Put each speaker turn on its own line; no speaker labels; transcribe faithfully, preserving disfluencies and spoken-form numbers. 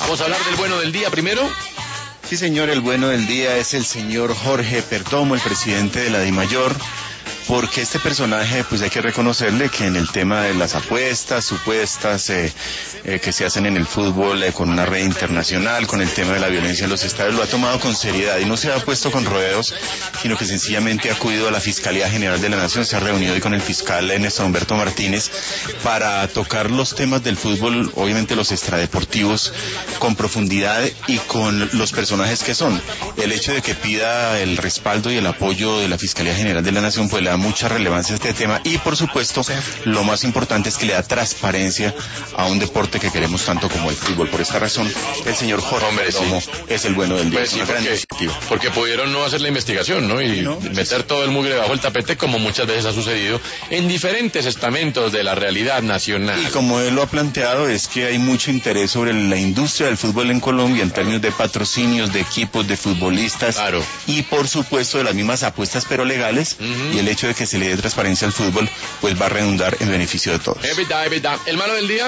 Vamos a hablar del bueno del día primero.
Sí, señor, el bueno del día es el señor Jorge Perdomo, el presidente de la DIMAYOR, porque este personaje, pues hay que reconocerle que en el tema de las apuestas supuestas eh, eh, que se hacen en el fútbol eh, con una red internacional, con el tema de la violencia en los estadios, lo ha tomado con seriedad y no se ha puesto con rodeos, sino que sencillamente ha acudido a la Fiscalía General de la Nación, se ha reunido hoy con el fiscal Néstor Humberto Martínez para tocar los temas del fútbol, obviamente los extradeportivos, con profundidad y con los personajes que son. El hecho de que pida el respaldo y el apoyo de la Fiscalía General de la Nación, pues le da mucha relevancia a este tema y por supuesto lo más importante es que le da transparencia a un deporte que queremos tanto como el fútbol. Por esta razón el señor Jorge
Hombre,
Perdomo
sí.
es el bueno del día.
Pues sí,
Una gran
porque,
iniciativa.
porque pudieron no hacer la investigación, ¿no? Y
¿No?
meter todo el mugre bajo el tapete, como muchas veces ha sucedido en diferentes estamentos de la realidad nacional.
Y como él lo ha planteado, es que hay mucho interés sobre la industria del fútbol en Colombia en términos de patrocinios, de equipos, de futbolistas,
Claro.
y por supuesto de las mismas apuestas pero legales,
Uh-huh.
y el hecho de que se le dé transparencia al fútbol pues va a redundar en beneficio de todos.
Es verdad, es verdad. El malo del día.